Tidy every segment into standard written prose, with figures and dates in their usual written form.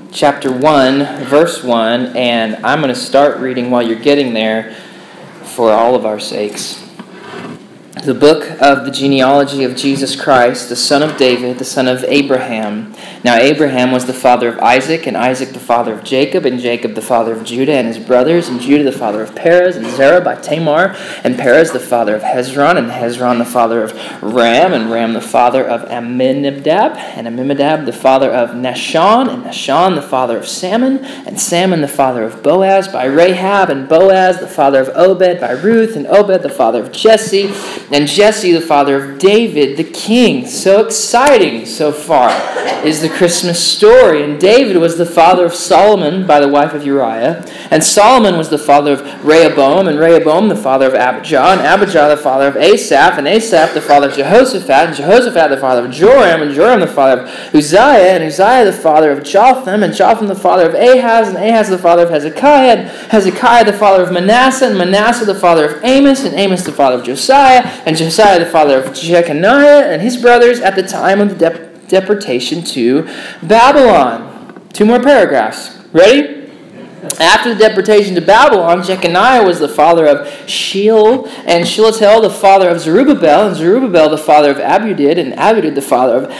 chapter 1, verse 1, and I'm going to start reading while you're getting there for all of our sakes. The book of the genealogy of Jesus Christ, the son of David, the son of Abraham. Now Abraham was the father of Isaac, and Isaac the father of Jacob, and Jacob the father of Judah and his brothers, and Judah the father of Perez, and Zerah by Tamar, and Perez the father of Hezron, and Hezron the father of Ram, and Ram the father of Amminadab, and Amminadab the father of Nahshon, and Nahshon the father of Salmon, and Salmon the father of Boaz by Rahab, and Boaz the father of Obed by Ruth, and Obed the father of Jesse, and Jesse, the father of David, the king. So exciting so far is the Christmas story. And David was the father of Solomon by the wife of Uriah. And Solomon was the father of Rehoboam, and Rehoboam the father of Abijah, and Abijah the father of Asaph, and Asaph the father of Jehoshaphat, and Jehoshaphat the father of Joram, and Joram the father of Uzziah, and Uzziah the father of Jotham, and Jotham the father of Ahaz, and Ahaz the father of Hezekiah, and Hezekiah the father of Manasseh, and Manasseh the father of Amos, and Amos the father of Josiah, and Josiah the father of Jeconiah and his brothers at the time of the deportation to Babylon. 2 more paragraphs. Ready? After the deportation to Babylon, Jeconiah was the father of Sheal, and Shealtiel the father of Zerubbabel, and Zerubbabel the father of Abudid, and Abudid the father of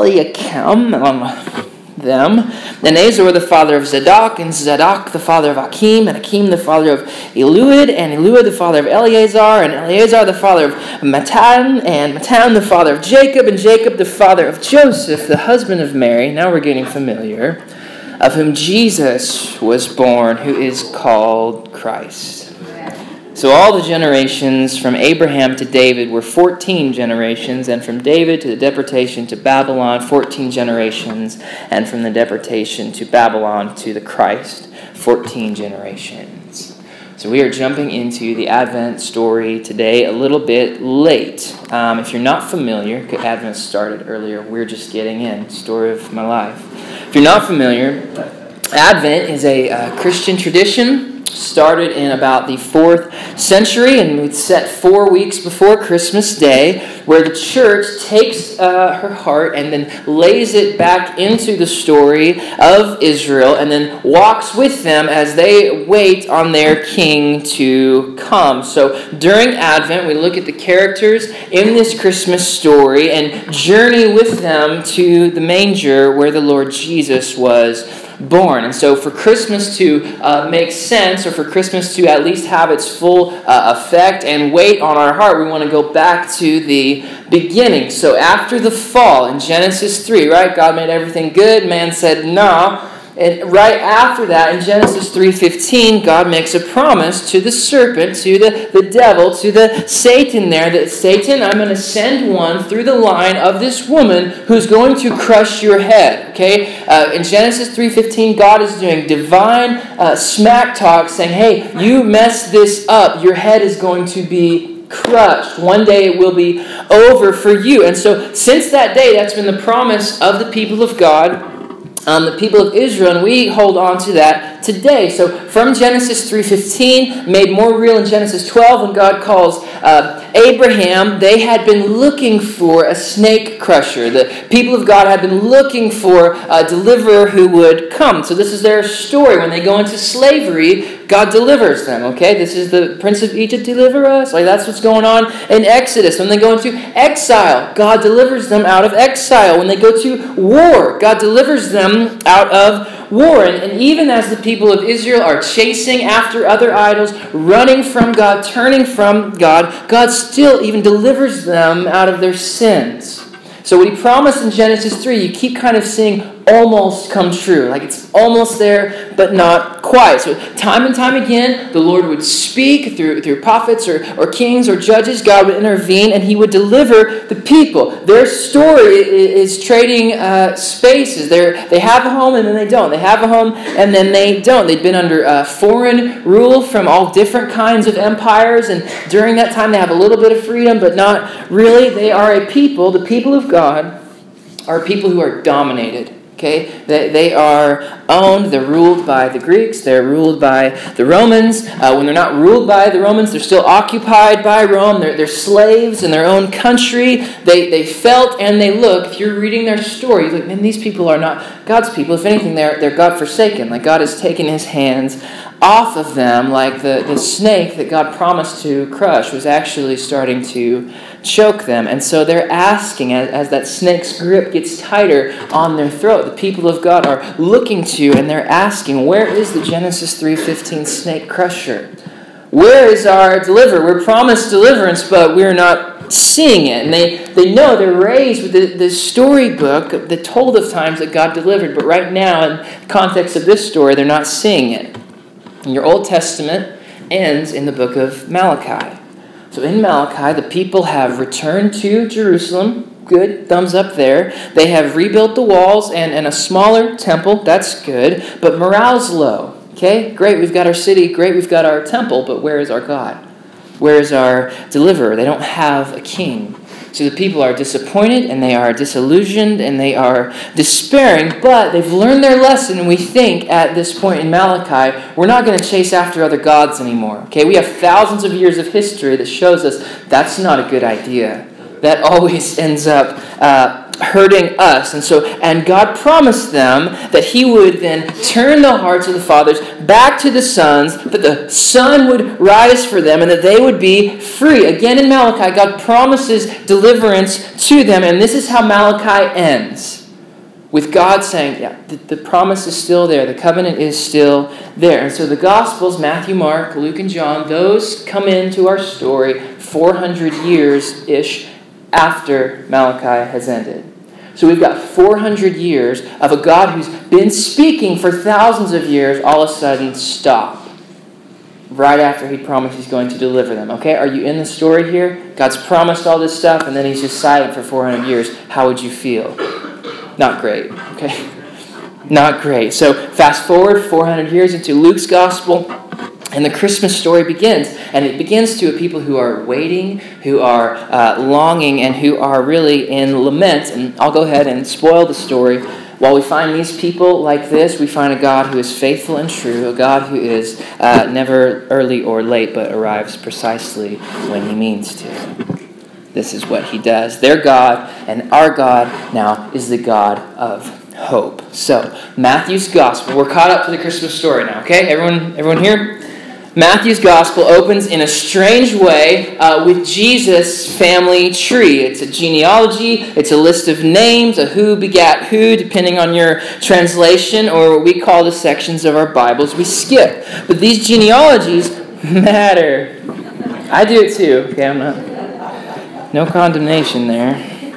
Eliakim, them. And Azor the father of Zadok, and Zadok the father of Akim, and Akim the father of Eliud, and Eliud the father of Eleazar, and Eleazar the father of Matan, and Matan the father of Jacob, and Jacob the father of Joseph, the husband of Mary, now we're getting familiar, of whom Jesus was born, who is called Christ. So all the generations from Abraham to David were 14 generations, and from David to the deportation to Babylon, 14 generations, and from the deportation to Babylon to the Christ, 14 generations. So we are jumping into the Advent story today a little bit late. If you're not familiar, Advent started earlier, we're just getting in, story of my life. If you're not familiar, Advent is a Christian tradition. Started in about the 4th century, and it's set 4 weeks before Christmas Day, where the church takes her heart and then lays it back into the story of Israel and then walks with them as they wait on their king to come. So during Advent, we look at the characters in this Christmas story and journey with them to the manger where the Lord Jesus was born. And so for Christmas to make sense, or for Christmas to at least have its full effect and weight on our heart, we want to go back to the beginning. So after the fall in Genesis 3, right? God made everything good. Man said, no. And right after that, in Genesis 3:15, God makes a promise to the serpent, to the devil, to the Satan there, that Satan, I'm going to send one through the line of this woman who's going to crush your head. Okay? In Genesis 3:15, God is doing divine smack talk, saying, hey, you mess this up, your head is going to be crushed. One day it will be over for you. And so since that day, that's been the promise of the people of God, the people of Israel, and we hold on to that today. So from Genesis 3:15, made more real in Genesis 12, when God calls Abraham, they had been looking for a snake crusher. The people of God had been looking for a deliverer who would come. So this is their story. When they go into slavery, God delivers them, okay? This is the Prince of Egypt, deliver us. Like, that's what's going on in Exodus. When they go into exile, God delivers them out of exile. When they go to war, God delivers them out of war. And even as the people of Israel are chasing after other idols, running from God, turning from God, God still even delivers them out of their sins. So what he promised in Genesis 3, you keep kind of seeing almost come true. Like it's almost there, but not quite. So time and time again, the Lord would speak through prophets or kings or judges. God would intervene, and he would deliver the people. Their story is trading spaces. They have a home, and then they don't. They have a home, and then they don't. They've been under foreign rule from all different kinds of empires, and during that time they have a little bit of freedom, but not really. They are a people, the people of God, are people who are dominated Okay, they are owned, they're ruled by the Greeks, they're ruled by the Romans. When they're not ruled by the Romans, they're still occupied by Rome. They're slaves in their own country. They felt and they look. If you're reading their story, you're like, man, these people are not God's people. If anything, they're God-forsaken. Like God has taken his hands off of them, like the snake that God promised to crush was actually starting to choke them. And so they're asking, as that snake's grip gets tighter on their throat, the people of God are looking to and they're asking, where is the Genesis 3:15 snake crusher? Where is our deliverer? We're promised deliverance, but we're not seeing it. And they know they're raised with the storybook that told of times that God delivered. But right now, in the context of this story, they're not seeing it. And your Old Testament ends in the book of Malachi. So in Malachi, the people have returned to Jerusalem. Good, thumbs up there. They have rebuilt the walls and a smaller temple. That's good. But morale's low. Okay, great, we've got our city. Great, we've got our temple. But where is our God? Where is our deliverer? They don't have a king. So the people are disappointed and they are disillusioned and they are despairing, but they've learned their lesson, and we think at this point in Malachi, we're not going to chase after other gods anymore. Okay, we have thousands of years of history that shows us that's not a good idea. That always ends up hurting us. And God promised them that he would then turn the hearts of the fathers back to the sons, that the Son would rise for them, and that they would be free. Again in Malachi, God promises deliverance to them, and this is how Malachi ends. With God saying, yeah, the promise is still there, the covenant is still there. And so the Gospels, Matthew, Mark, Luke, and John, those come into our story 400 years-ish after Malachi has ended. So we've got 400 years of a God who's been speaking for thousands of years all of a sudden stop. Right after he promised he's going to deliver them. Okay, are you in the story here? God's promised all this stuff and then he's just silent for 400 years. How would you feel? Not great. Okay, not great. So fast forward 400 years into Luke's gospel. And the Christmas story begins, and it begins to a people who are waiting, who are longing, and who are really in lament. And I'll go ahead and spoil the story. While we find these people like this, we find a God who is faithful and true, a God who is never early or late, but arrives precisely when he means to. This is what he does. Their God and our God now is the God of hope. So, Matthew's gospel. We're caught up to the Christmas story now, okay? Everyone here? Matthew's gospel opens in a strange way with Jesus' family tree. It's a genealogy. It's a list of names, a who begat who, depending on your translation, or what we call the sections of our Bibles we skip. But these genealogies matter. I do it too. Okay, I'm not. No condemnation there.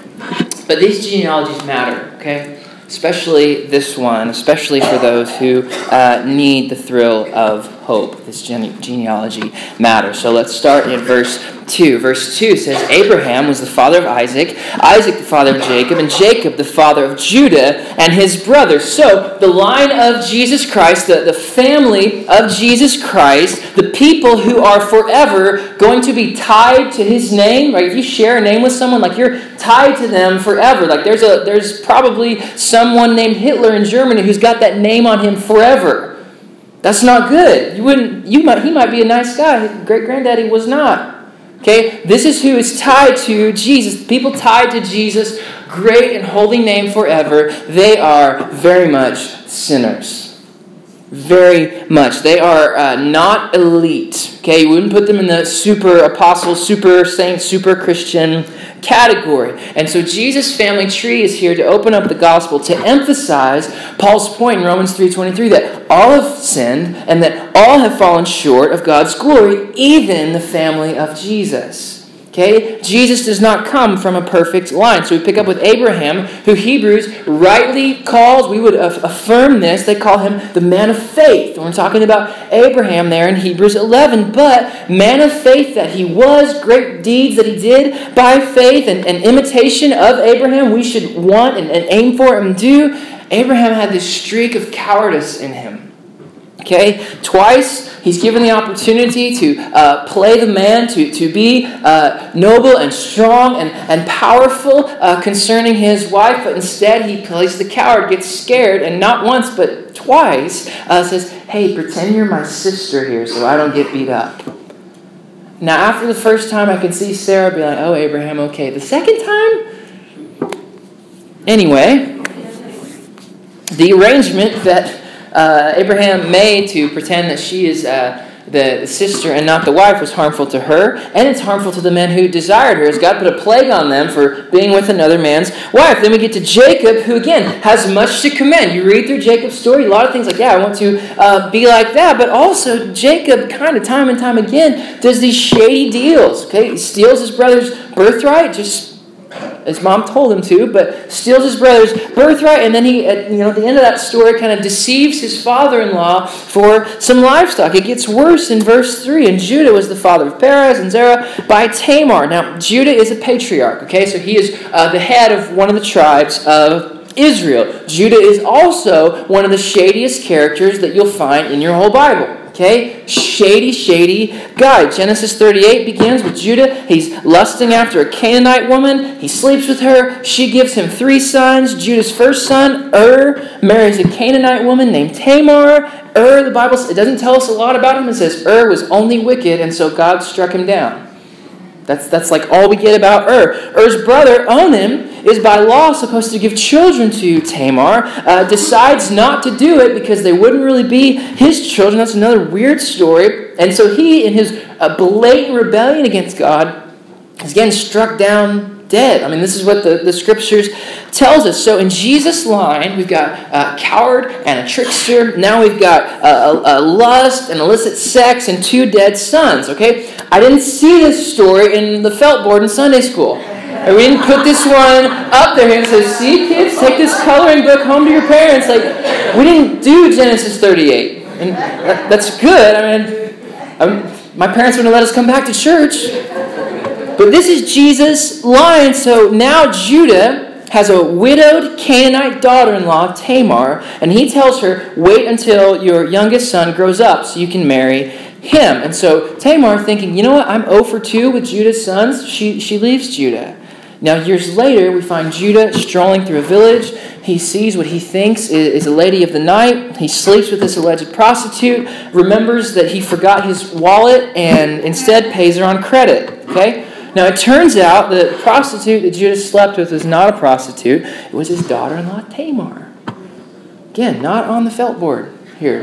But these genealogies matter, okay? Especially this one, especially for those who need the thrill of hope. This genealogy matters. So let's start in verse 2. Verse 2 says, Abraham was the father of Isaac, Isaac the father of Jacob, and Jacob the father of Judah and his brothers. So the line of Jesus Christ, the family of Jesus Christ, the people who are forever going to be tied to his name. Right? If you share a name with someone, like you're tied to them forever. Like there's probably someone named Hitler in Germany who's got that name on him forever. That's not good. He might be a nice guy. His great-granddaddy was not. Okay, this is who is tied to Jesus. People tied to Jesus, great and holy name forever, they are very much sinners. Very much. They are not elite. Okay, you wouldn't put them in the super apostle, super saint, super Christian category. And so Jesus' family tree is here to open up the gospel to emphasize Paul's point in Romans 3:23 that all have sinned and that all have fallen short of God's glory, even the family of Jesus. Okay? Jesus does not come from a perfect line. So we pick up with Abraham, who Hebrews rightly calls, we would affirm this, they call him the man of faith. And we're talking about Abraham there in Hebrews 11. But man of faith that he was, great deeds that he did by faith and imitation of Abraham, we should want and aim for and do. Abraham had this streak of cowardice in him. Okay? Twice He's given the opportunity to play the man, to be noble and strong and powerful concerning his wife, but instead he plays the coward, gets scared, and not once but twice says, hey, pretend you're my sister here so I don't get beat up. Now, after the first time, I can see Sarah be like, oh, Abraham, okay. The second time? Anyway, the arrangement that Abraham made to pretend that she is the sister and not the wife was harmful to her, and it's harmful to the men who desired her, as God put a plague on them for being with another man's wife. Then we get to Jacob, who again has much to commend. You read through Jacob's story, a lot of things like, yeah, I want to be like that, but also Jacob kind of time and time again does these shady deals. Okay, he steals his brother's birthright, just his mom told him to, but steals his brother's birthright, and then he, at the end of that story, kind of deceives his father-in-law for some livestock. It gets worse in verse 3. And Judah was the father of Perez and Zerah by Tamar. Now, Judah is a patriarch, okay? So he is the head of one of the tribes of Israel. Judah is also one of the shadiest characters that you'll find in your whole Bible. Okay, shady guy. Genesis 38 begins with Judah. He's lusting after a Canaanite woman. He sleeps with her. She gives him 3 sons. Judah's first son, marries a Canaanite woman named Tamar. The Bible, it doesn't tell us a lot about him. It says was only wicked, and so God struck him down. That's like all we get about Ur's brother, Onan, is by law supposed to give children to Tamar, decides not to do it because they wouldn't really be his children. That's another weird story. And so he, in his blatant rebellion against God, is getting struck down dead. I mean, this is what the scriptures tells us. So in Jesus' line, we've got a coward and a trickster. Now we've got a lust and illicit sex and 2 dead sons. Okay, I didn't see this story in the felt board in Sunday school. And we didn't put this one up there and say, see, kids, take this coloring book home to your parents. Like, we didn't do Genesis 38. And that's good. I mean, my parents wouldn't let us come back to church. But this is Jesus' line. So now Judah has a widowed Canaanite daughter-in-law, Tamar, and he tells her, wait until your youngest son grows up so you can marry him. And so Tamar, thinking, you know what, I'm 0 for 2 with Judah's sons, she leaves Judah. Now, years later, we find Judah strolling through a village. He sees what he thinks is a lady of the night. He sleeps with this alleged prostitute, remembers that he forgot his wallet, and instead pays her on credit. Okay? Now, it turns out that the prostitute that Judah slept with was not a prostitute. It was his daughter-in-law, Tamar. Again, not on the felt board here.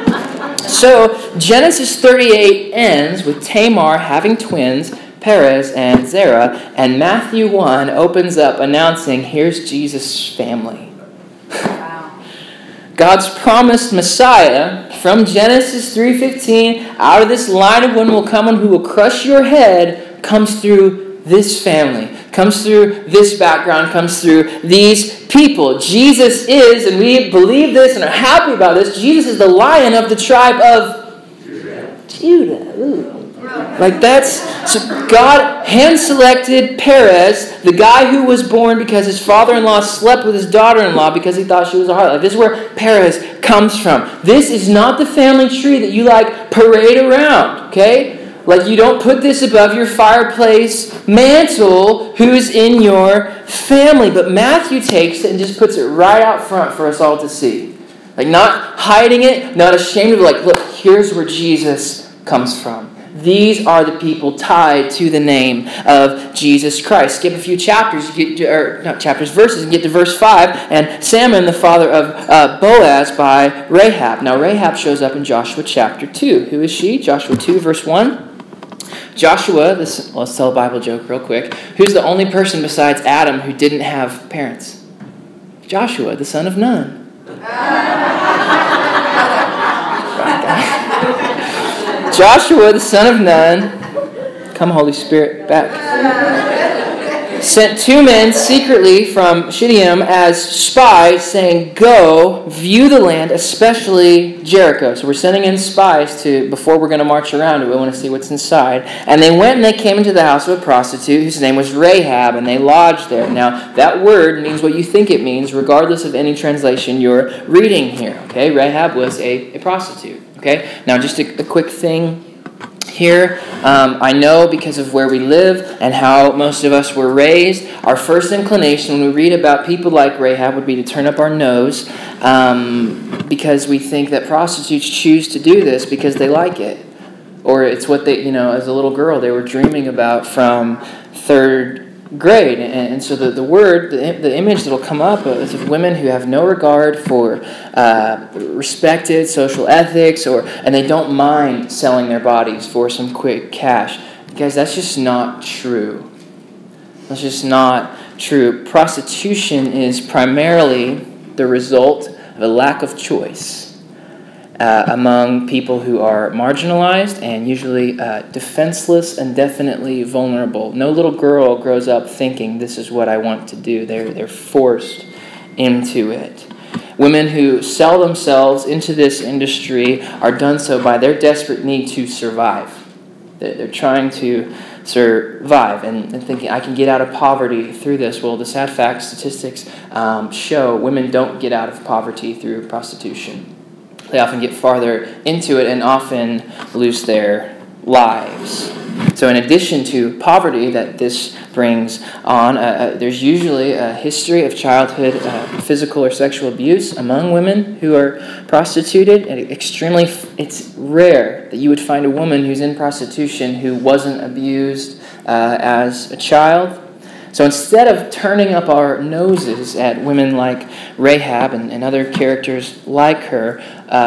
So, Genesis 38 ends with Tamar having twins, Perez and Zerah, and Matthew 1 opens up announcing, here's Jesus' family. Wow. God's promised Messiah from Genesis 3:15, out of this line of one will come one who will crush your head, comes through this family, comes through this background, comes through these people. Jesus is, and we believe this and are happy about this, Jesus is the Lion of the tribe of Judah. Ooh. Like so God hand-selected Perez, the guy who was born because his father-in-law slept with his daughter-in-law because he thought she was a harlot. Like, this is where Perez comes from. This is not the family tree that you parade around, okay? Like, you don't put this above your fireplace mantle, who's in your family. But Matthew takes it and just puts it right out front for us all to see. Like, not hiding it, not ashamed of it. Like, look, here's where Jesus comes from. These are the people tied to the name of Jesus Christ. Skip a few chapters, verses, and get to verse 5. And Salmon, the father of Boaz by Rahab. Now, Rahab shows up in Joshua chapter 2. Who is she? Joshua 2, verse 1. Joshua, let's tell a Bible joke real quick. Who's the only person besides Adam who didn't have parents? Joshua, the son of Nun. Joshua, the son of Nun. Come, Holy Spirit, back. sent 2 men secretly from Shittim as spies, saying, "Go, view the land, especially Jericho." So we're sending in spies before we're going to march around it. We want to see what's inside. And they went and they came into the house of a prostitute whose name was Rahab, and they lodged there. Now, that word means what you think it means, regardless of any translation you're reading here. Okay, Rahab was a prostitute. Okay, now just a quick thing here. I know because of where we live and how most of us were raised, our first inclination when we read about people like Rahab would be to turn up our nose because we think that prostitutes choose to do this because they like it. Or it's what they, as a little girl, they were dreaming about from 3rd grade. And so the word, the image that will come up is of women who have no regard for respected social ethics, and they don't mind selling their bodies for some quick cash. Guys, that's just not true. That's just not true. Prostitution is primarily the result of a lack of choice among people who are marginalized and usually defenseless and definitely vulnerable. No little girl grows up thinking this is what I want to do. They're forced into it. Women who sell themselves into this industry are done so by their desperate need to survive. They're trying to survive and thinking, I can get out of poverty through this. Well, the sad fact, statistics show women don't get out of poverty through prostitution. They often get farther into it and often lose their lives. So in addition to poverty that this brings on, there's usually a history of childhood physical or sexual abuse among women who are prostituted. And it's rare that you would find a woman who's in prostitution who wasn't abused as a child. So instead of turning up our noses at women like Rahab and other characters like her,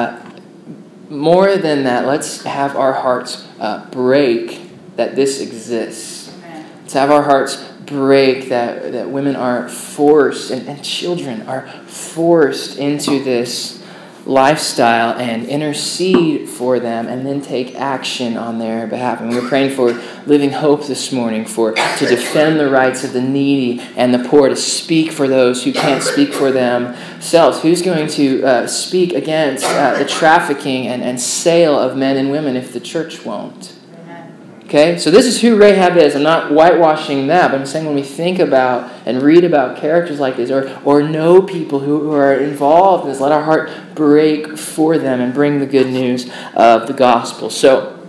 more than that, let's have our hearts break that this exists. Let's have our hearts break that women are forced, and children are forced into this lifestyle, and intercede for them and then take action on their behalf. And we're praying for Living Hope this morning to defend the rights of the needy and the poor, to speak for those who can't speak for themselves. Who's going to speak against the trafficking and sale of men and women if the church won't? Okay, so this is who Rahab is. I'm not whitewashing that, but I'm saying when we think about and read about characters like this, or know people who are involved in this, let our heart break for them and bring the good news of the gospel. So,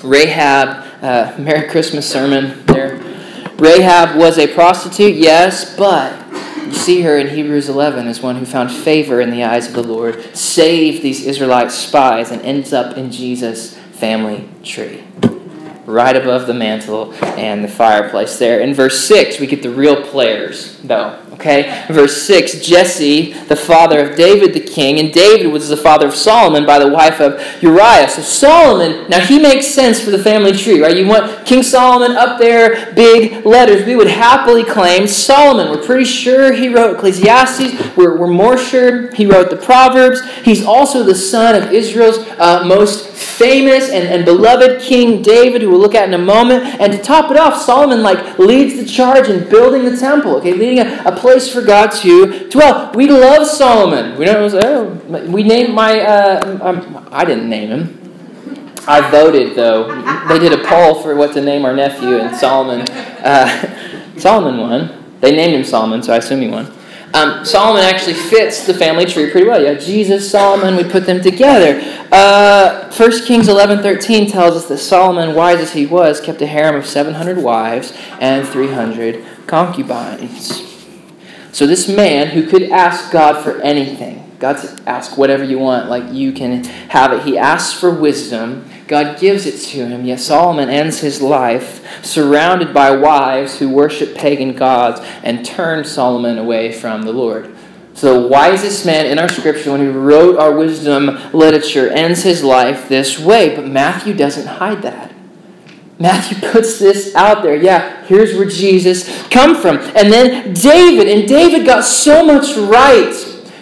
Rahab, Merry Christmas sermon there. Rahab was a prostitute, yes, but you see her in Hebrews 11 as one who found favor in the eyes of the Lord, saved these Israelite spies, and ends up in Jesus' family tree, right above the mantle and the fireplace there. In verse 6, we get the real players, though. Okay? Verse 6, Jesse, the father of David the king, and David was the father of Solomon by the wife of Uriah. So Solomon, now he makes sense for the family tree, right? You want King Solomon up there, big letters. We would happily claim Solomon. We're pretty sure he wrote Ecclesiastes. We're more sure he wrote the Proverbs. He's also the son of Israel's most famous and beloved King David, who we'll look at in a moment. And to top it off, Solomon leads the charge in building the temple, okay, leading a place for God to dwell. We love Solomon. We named I didn't name him. I voted, though. They did a poll for what to name our nephew, and Solomon won. They named him Solomon, so I assume he won. Solomon actually fits the family tree pretty well. Yeah, Jesus, Solomon, we put them together. 1 Kings 11:13 tells us that Solomon, wise as he was, kept a harem of 700 wives and 300 concubines. So this man who could ask God for anything, God said, ask whatever you want, like you can have it. He asks for wisdom. God gives it to him. Yet Solomon ends his life surrounded by wives who worship pagan gods and turned Solomon away from the Lord. So the wisest man in our scripture, when he wrote our wisdom literature, ends his life this way. But Matthew doesn't hide that. Matthew puts this out there. Yeah, here's where Jesus come from. And then David got so much right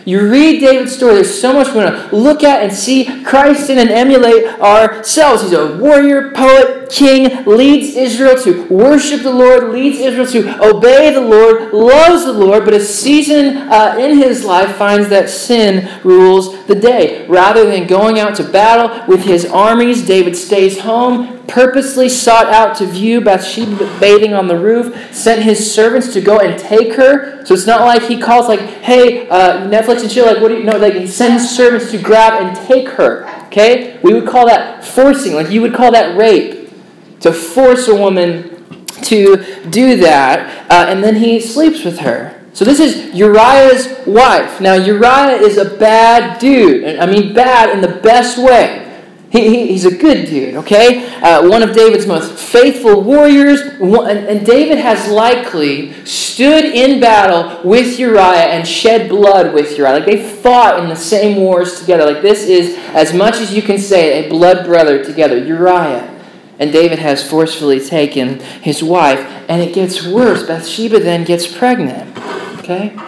you read David's story, there's so much we want to look at and see Christ in and emulate ourselves. He's a warrior, poet, king, leads Israel to worship the Lord, leads Israel to obey the Lord, loves the Lord, but a season in his life finds that sin rules the day. Rather than going out to battle with his armies, David stays home, purposely sought out to view Bathsheba bathing on the roof, sent his servants to go and take her. So it's not like he calls like, hey, Netflix and chill, like, what do you know? Like, he sends servants to grab and take her. Okay? We would call that forcing. Like, you would call that rape. To force a woman to do that. And then he sleeps with her. So this is Uriah's wife. Now, Uriah is a bad dude. I mean, bad in the best way. He's a good dude, okay? One of David's most faithful warriors. And David has likely stood in battle with Uriah and shed blood with Uriah. Like, they fought in the same wars together. Like, this is, as much as you can say, a blood brother together. Uriah. And David has forcefully taken his wife. And it gets worse. Bathsheba then gets pregnant. Okay?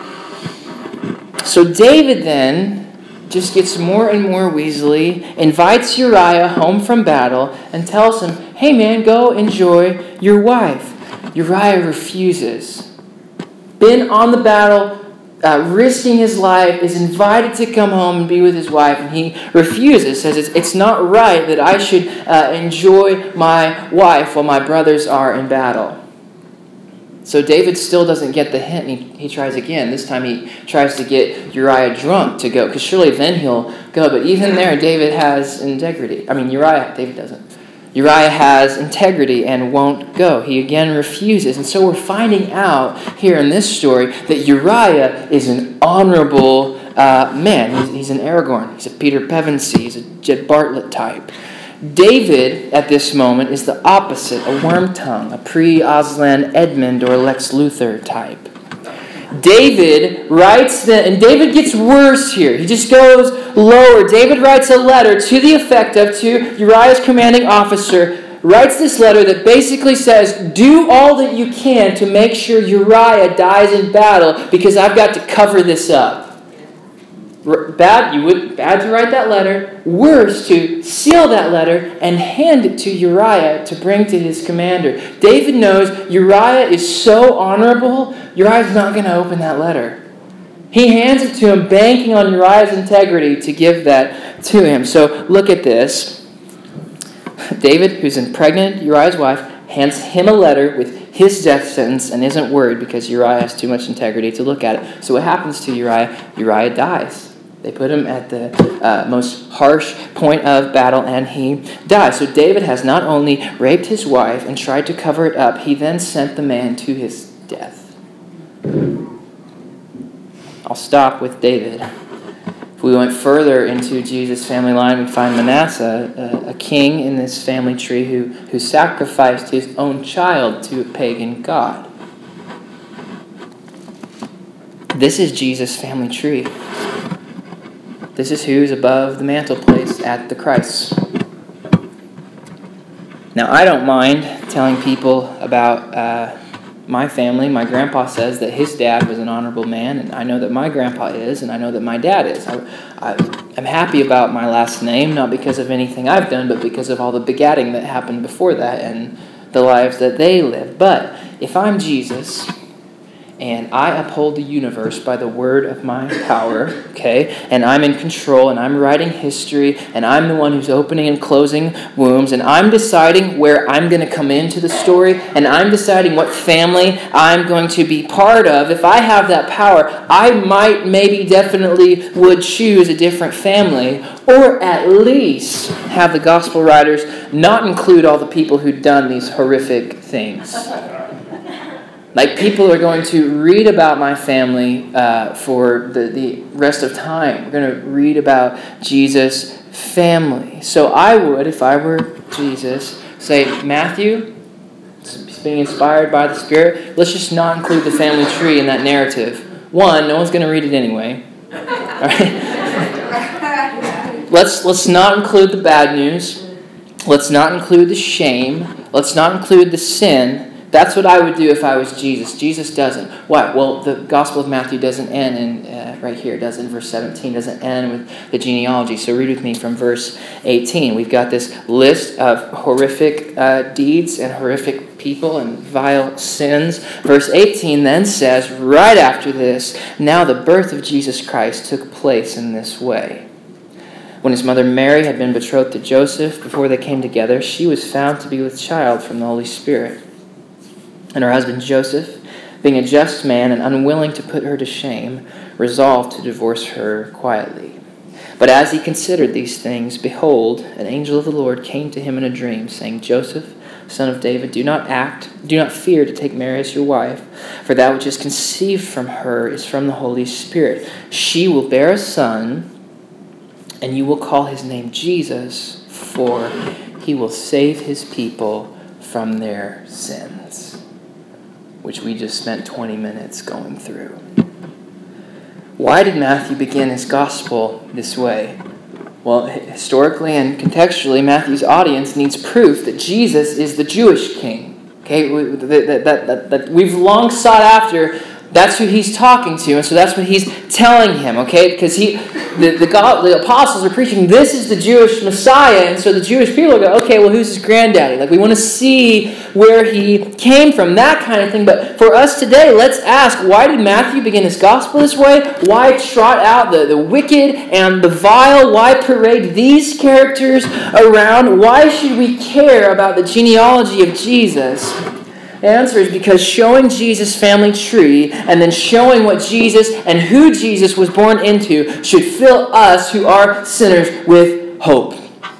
So David then just gets more and more weaselly, invites Uriah home from battle, and tells him, hey man, go enjoy your wife. Uriah refuses. Been on the battle, risking his life, is invited to come home and be with his wife, and he refuses, says it's not right that I should enjoy my wife while my brothers are in battle. So David still doesn't get the hint, and he tries again. This time he tries to get Uriah drunk to go, because surely then he'll go. But even there, David has integrity. David doesn't. Uriah has integrity and won't go. He again refuses. And so we're finding out here in this story that Uriah is an honorable man. He's an Aragorn. He's a Peter Pevensey. He's a Jed Bartlett type. David, at this moment, is the opposite, a Wormtongue, a pre-Aslan Edmund or Lex Luthor type. David writes, and David gets worse here. He just goes lower. David writes a letter to the effect of, to Uriah's commanding officer, writes this letter that basically says, do all that you can to make sure Uriah dies in battle because I've got to cover this up. Bad to write that letter. Worse, to seal that letter and hand it to Uriah to bring to his commander. David knows Uriah is so honorable, Uriah's not going to open that letter. He hands it to him, banking on Uriah's integrity to give that to him. So look at this. David, who's pregnant Uriah's wife, hands him a letter with his death sentence and isn't worried because Uriah has too much integrity to look at it. So what happens to Uriah? Uriah dies. They put him at the most harsh point of battle, and he dies. So David has not only raped his wife and tried to cover it up, he then sent the man to his death. I'll stop with David. If we went further into Jesus' family line, we'd find Manasseh, a king in this family tree who sacrificed his own child to a pagan god. This is Jesus' family tree. This is who's above the mantelpiece at the Christ. Now, I don't mind telling people about my family. My grandpa says that his dad was an honorable man, and I know that my grandpa is, and I know that my dad is. I'm happy about my last name, not because of anything I've done, but because of all the begatting that happened before that and the lives that they lived. But if I'm Jesus, and I uphold the universe by the word of my power, okay? And I'm in control, and I'm writing history, and I'm the one who's opening and closing wombs, and I'm deciding where I'm going to come into the story, and I'm deciding what family I'm going to be part of. If I have that power, I might, maybe, definitely would choose a different family, or at least have the gospel writers not include all the people who've done these horrific things. Like, people are going to read about my family for the rest of time. We're going to read about Jesus' family. So I would, if I were Jesus, say, Matthew, being inspired by the Spirit, let's just not include the family tree in that narrative. One, no one's going to read it anyway. All right? Let's not include the bad news. Let's not include the shame. Let's not include the sin. That's what I would do if I was Jesus. Jesus doesn't. Why? Well, the Gospel of Matthew doesn't end right here. It does in verse 17. It doesn't end with the genealogy. So read with me from verse 18. We've got this list of horrific deeds and horrific people and vile sins. Verse 18 then says, right after this, now the birth of Jesus Christ took place in this way. When his mother Mary had been betrothed to Joseph, before they came together, she was found to be with child from the Holy Spirit. And her husband Joseph, being a just man and unwilling to put her to shame, resolved to divorce her quietly. But as he considered these things, behold, an angel of the Lord came to him in a dream, saying, Joseph, son of David, do not fear to take Mary as your wife, for that which is conceived from her is from the Holy Spirit. She will bear a son, and you will call his name Jesus, for he will save his people from their sins. Which we just spent 20 minutes going through. Why did Matthew begin his gospel this way? Well, historically and contextually, Matthew's audience needs proof that Jesus is the Jewish king. Okay, that we've long sought after. That's who he's talking to, and so that's what he's telling him, okay? Because the apostles are preaching, this is the Jewish Messiah, and so the Jewish people go, okay, well, who's his granddaddy? Like, we want to see where he came from, that kind of thing. But for us today, let's ask, why did Matthew begin his gospel this way? Why trot out the wicked and the vile? Why parade these characters around? Why should we care about the genealogy of Jesus? The answer is because showing Jesus' family tree and then showing what Jesus and who Jesus was born into should fill us who are sinners with hope.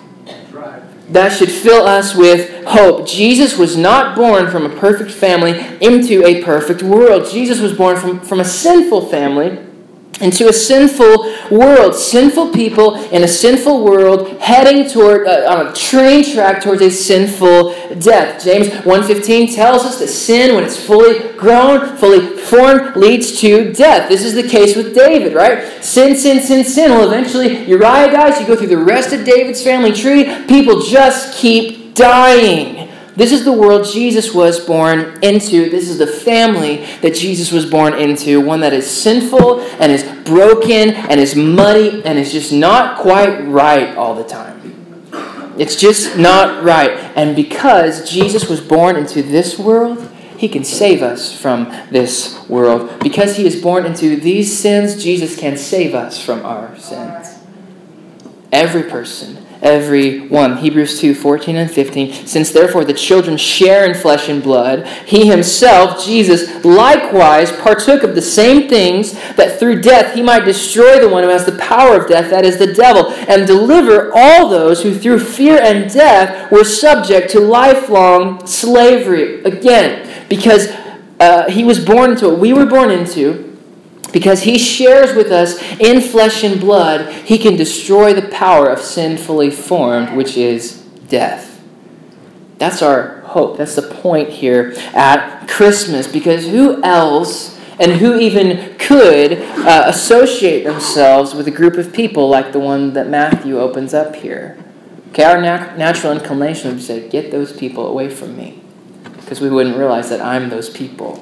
That should fill us with hope. Jesus was not born from a perfect family into a perfect world. Jesus was born from a sinful family into a sinful world. Sinful people in a sinful world heading toward on a train track towards a sinful death. James 1:15 tells us that sin, when it's fully grown, fully formed, leads to death. This is the case with David, right? Sin. Well, eventually Uriah dies. You go through the rest of David's family tree. People just keep dying. This is the world Jesus was born into. This is the family that Jesus was born into. One that is sinful and is broken and is muddy and is just not quite right all the time. It's just not right. And because Jesus was born into this world, he can save us from this world. Because he is born into these sins, Jesus can save us from our sins. Every person. Everyone. Hebrews 2:14 and 15. Since therefore the children share in flesh and blood, he himself, Jesus, likewise partook of the same things, that through death he might destroy the one who has the power of death, that is the devil, and deliver all those who through fear and death were subject to lifelong slavery. Again, because he was born into what we were born into. Because he shares with us in flesh and blood, he can destroy the power of sin fully formed, which is death. That's our hope. That's the point here at Christmas. Because who else and who even could associate themselves with a group of people like the one that Matthew opens up here? Okay, our natural inclination would say, get those people away from me. Because we wouldn't realize that I'm those people.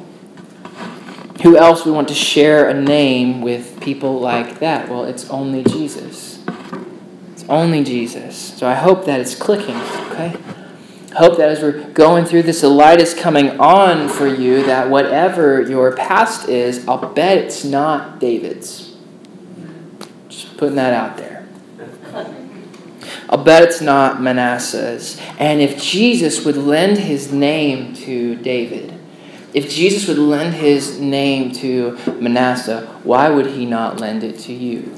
Who else would want to share a name with people like that? Well, it's only Jesus. It's only Jesus. So I hope that it's clicking, okay? I hope that as we're going through this, the light is coming on for you, that whatever your past is, I'll bet it's not David's. Just putting that out there. I'll bet it's not Manasseh's. And if Jesus would lend his name to David, if Jesus would lend his name to Manasseh, why would he not lend it to you?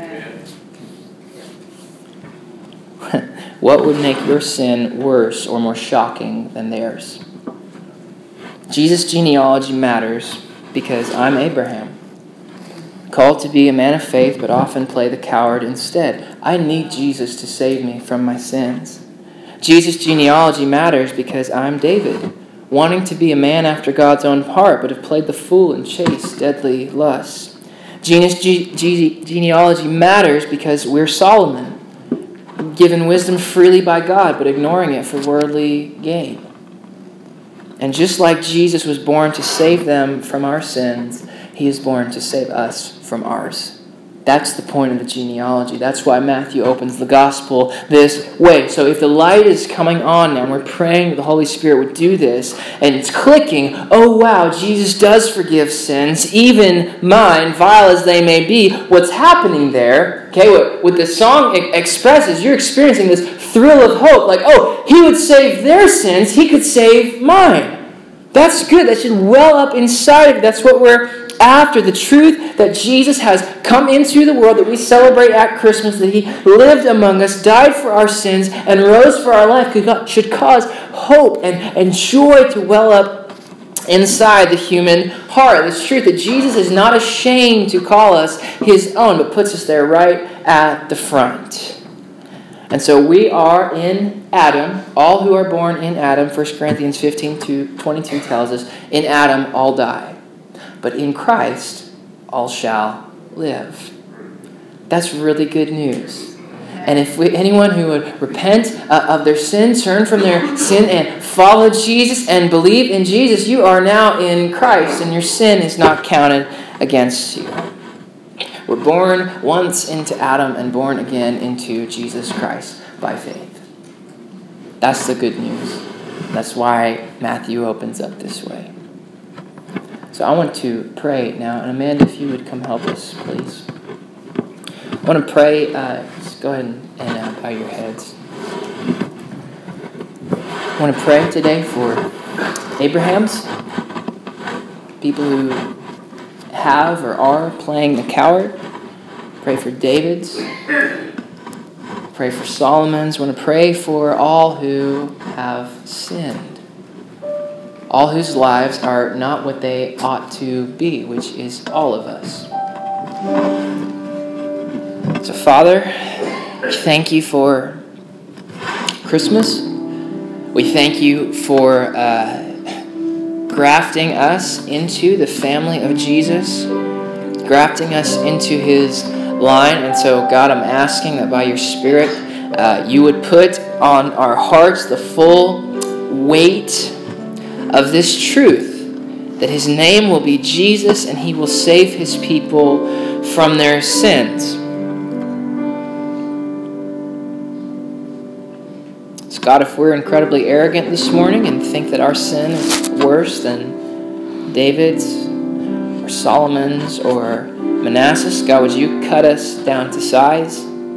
What would make your sin worse or more shocking than theirs? Jesus' genealogy matters because I'm Abraham, called to be a man of faith, but often play the coward instead. I need Jesus to save me from my sins. Jesus' genealogy matters because I'm David, wanting to be a man after God's own heart, but have played the fool and chased deadly lusts. Genealogy matters because we're Solomon, given wisdom freely by God, but ignoring it for worldly gain. And just like Jesus was born to save them from our sins, he is born to save us from ours. That's the point of the genealogy. That's why Matthew opens the gospel this way. So if the light is coming on now, and we're praying that the Holy Spirit would do this, and it's clicking, oh wow, Jesus does forgive sins, even mine, vile as they may be. What's happening there, okay, what the song expresses, you're experiencing this thrill of hope, like, oh, he would save their sins, he could save mine. That's good. That should well up inside of you. That's what we're after, the truth that Jesus has come into the world that we celebrate at Christmas, that he lived among us, died for our sins, and rose for our life, should cause hope and joy to well up inside the human heart. This truth that Jesus is not ashamed to call us his own, but puts us there right at the front. And so we are in Adam. All who are born in Adam, 1 Corinthians 15:22 tells us, in Adam all die. But in Christ, all shall live. That's really good news. And if anyone who would repent of their sin, turn from their sin and follow Jesus and believe in Jesus, you are now in Christ and your sin is not counted against you. We're born once into Adam and born again into Jesus Christ by faith. That's the good news. That's why Matthew opens up this way. So I want to pray now. And Amanda, if you would come help us, please. I want to pray. Just go ahead and bow your heads. I want to pray today for Abraham's, people who have or are playing the coward. Pray for David's. Pray for Solomon's. I want to pray for all who have sinned. All whose lives are not what they ought to be, which is all of us. So, Father, we thank you for Christmas. We thank you for grafting us into the family of Jesus, grafting us into his line. And so, God, I'm asking that by your Spirit, you would put on our hearts the full weight of this truth, that his name will be Jesus and he will save his people from their sins. So God, if we're incredibly arrogant this morning and think that our sin is worse than David's or Solomon's or Manasseh's, God, would you cut us down to size?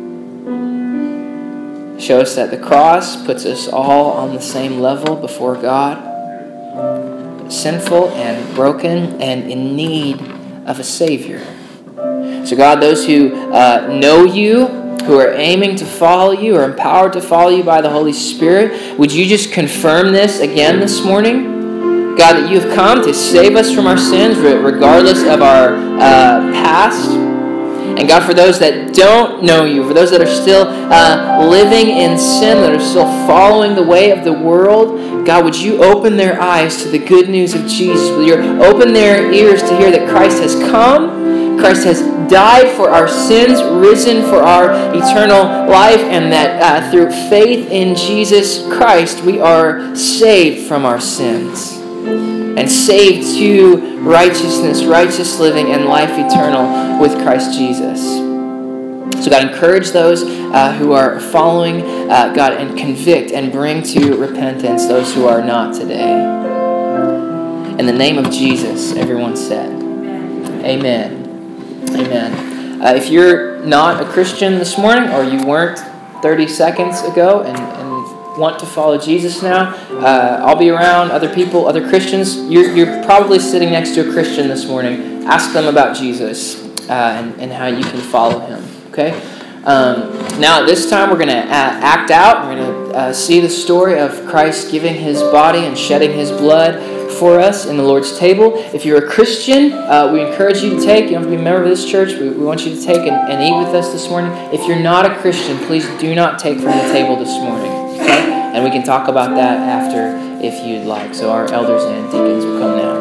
Show us that the cross puts us all on the same level before God, sinful and broken and in need of a Savior. So God, those who know you, who are aiming to follow you, are empowered to follow you by the Holy Spirit, would you just confirm this again this morning? God, that you have come to save us from our sins regardless of our past. And God, for those that don't know you, for those that are still living in sin, that are still following the way of the world, God, would you open their eyes to the good news of Jesus? Would you open their ears to hear that Christ has come, Christ has died for our sins, risen for our eternal life, and that through faith in Jesus Christ, we are saved from our sins and saved to righteousness, righteous living, and life eternal with Christ Jesus. So God, encourage those who are following God, and convict and bring to repentance those who are not today. In the name of Jesus, everyone said, Amen. Amen. If you're not a Christian this morning, or you weren't 30 seconds ago and want to follow Jesus now, I'll be around other people, other Christians. You're probably sitting next to a Christian this morning. Ask them about Jesus and how you can follow him. Okay? Now at this time we're going to act out. We're going to see the story of Christ giving his body and shedding his blood for us in the Lord's table. If you're a Christian, we encourage you to take. You don't have to be a member of this church. We want you to take and eat with us this morning. If you're not a Christian, please do not take from the table this morning. Okay? And we can talk about that after if you'd like. So our elders and deacons will come now.